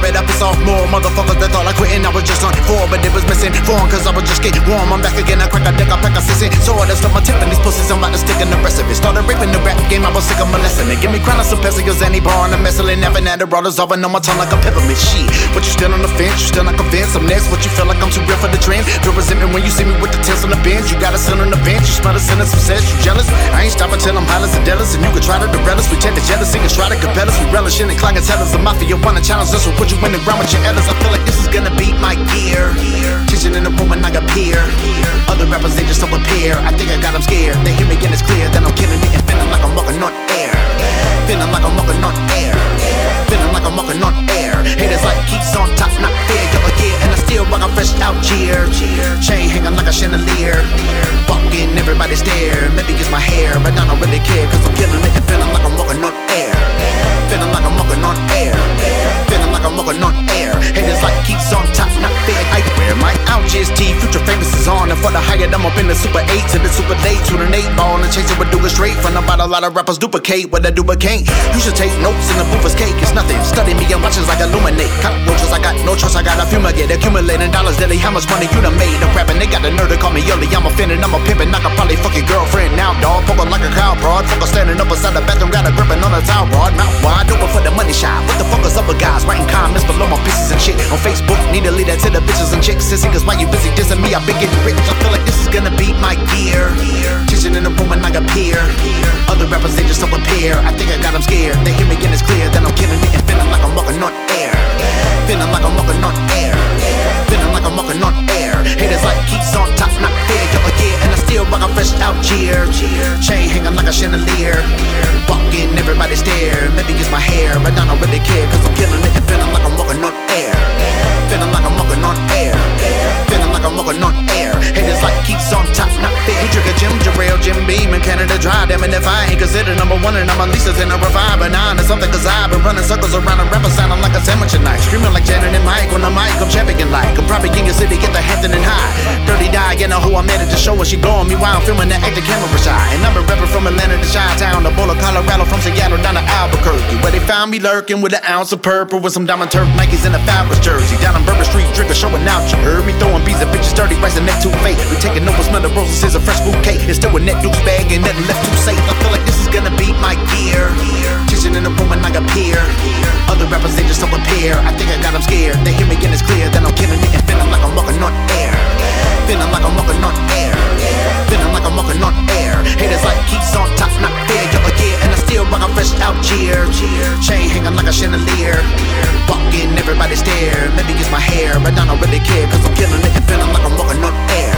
better piss off more motherfuckers that thought I quitting. I was just on 4, but it was missing form, cause I was just getting warm. I'm back again, I crack a deck, I pack a sissy. So I stuck my tip in these pussies, I'm about to stick in the rest of it. Started raping the rap game, I was sick of my lesson. They give me crown some pesos, any bar on the messel. Never had the rollers over on my tongue like a peppermint. Shit, but you still on the fence, you still not convinced. I'm next, what you feel like I'm too real for the trend. Feel resentment when you see me with the tents on the bench. You got a son on the bench, you smell the sin of success. You jealous? I ain't stopping till I'm highlights and dealers. And you can try to derail us. We take the jealous, singers try to compel us. We relish in the clientellers. The mafia wanna challenge us. We'll put you in the ground with your elders. I feel like this is gonna beat my gear. Tension in the room and I got peer. Other rappers, they just don't appear. I think I got them scared. They hear me and it's clear that I'm killing it and feeling like I'm walking on air. Feeling like I'm walking on air. Feeling like I'm walking on air. Haters like keeps on top, not fair. Yeah, and I still rock a fresh out cheer. Chain hanging like a chandelier. Walking, everybody stare. Maybe it's my hair, but I don't really care. Cause I'm killing it and feeling like I'm walking on air. Feeling like I'm walking on air. Feeling like I'm walking on air. Haters like keeps on top, not fair. I wear my Ouchies tee, future famous is on. And for the higher, I'm up in the Super 8 to the Super late to an 8 ball and chase it with Duga straight. From about a lot of rappers duplicate what I do but can't. You should take notes in the booth as cake. It's nothing. Study me and watch as I illuminate. Cockroaches, I got no trust, I gotta fumigate. Accumulating dollars daily, how much money you done made? I'm rapping, they got the nerve to call me Yoli. I'm offended, I'm a pimpin', I could probably fuck your girlfriend now, dog. Poking like a cow prod. Fucker standing up beside the bathroom, got a gripping on a towel rod. Mouth wide open for the money shot. What the fuck is up with guys writing comments below my pieces and shit on Facebook? Need to leave that to the bitches and chicks. Sissy, cause why you busy dissing me? I've been getting rich. I feel like this is gonna beat my gear. Tension in the room and I got peer. Other rappers, they just don't appear. I think I got them scared. They hear me and it's clear that I'm killing it and feeling like I'm walking on air. Feeling like I'm walking on air. Feeling like I'm walking on air. Haters like keeps on top, not fair. Yeah, and I still rock a fresh out cheer. Chain hanging like a chandelier. Walking, everybody stare. Maybe it's my hair, but I don't really care. Cause I'm killing it and feeling like I'm walking on air. Feeling like I'm walking on air. Feeling like I'm walking on air. Haters like keeps on top, not fair. We trigger Jim Jarrell, Jim Beam, and Canada Dry. Damn it if I ain't considered number one and I'm at least in a revive. But now it's something cause I've been running circles around a rapper sounding like a sandwich at night. Screaming like Janet and Mike on the mic, I'm champion like. I'm probably king of city, get the Hampton and high. Dirty die, you know who I made it to show her. She blowing me while I'm filming that acting camera shy. And I'm a rapper from Atlanta to Chi-Town, to Boulder, Colorado, from Seattle down to Albuquerque, where they found me lurking with an ounce of purple with some diamond turf Nikes and a Fabulous jersey. Down on Bourbon Street, drinking, showing out. You heard me throwing beats at bitches, dirty rice and neck too fake. We taking over, smell the roses, is a fresh bouquet. It's still a net dukes bag and nothing left to say. I feel like this is gonna beat my gear. Tension in the room and I got peer. Other rappers, they just don't appear. I think I got them scared. They hear me and it's clear that I'm killing it and feeling like I'm walking on air. Feeling like I'm walking on air. Feeling like I'm walking on air. Haters like keeps on top, not fair. Yeah, and I still rock a fresh out cheer. Chain hanging like a chandelier. Walking, everybody stare. Maybe it's my hair, but I don't really care. Cause I'm killing it and feeling like I'm walking on air.